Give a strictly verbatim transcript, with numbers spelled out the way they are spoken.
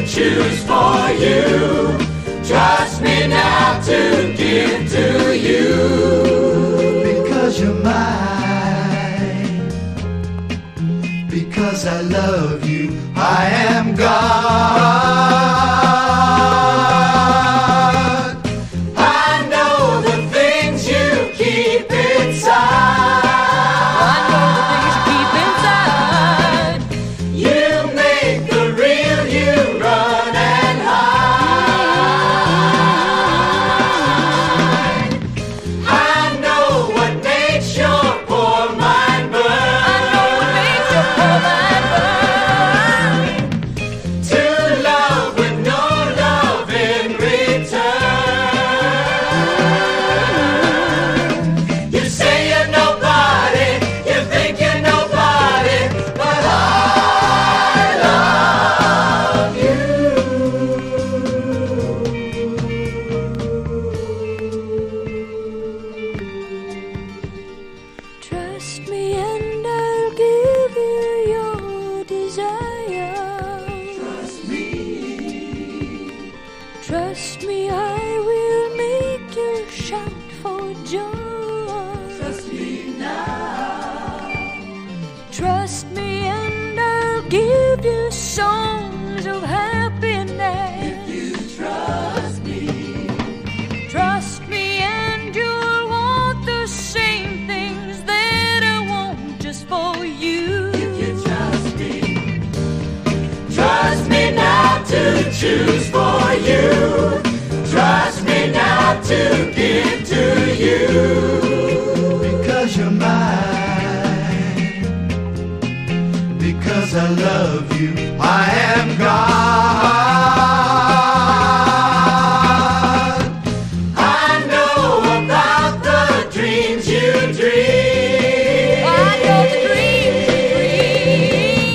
choose for you. Trust me now to give to you. Because you're mine. Because I love you. I am God. Trust me and I'll give you your desire. Trust me. Trust me, I will make you shout for joy. Trust me now. Trust me and I'll give you songs of happiness. If you trust me. Trust me and you'll want the same things that I want just for you. If you trust me. Trust me now to choose for you. Trust me now to give to you. Because you're mine. Because I love you. I am God.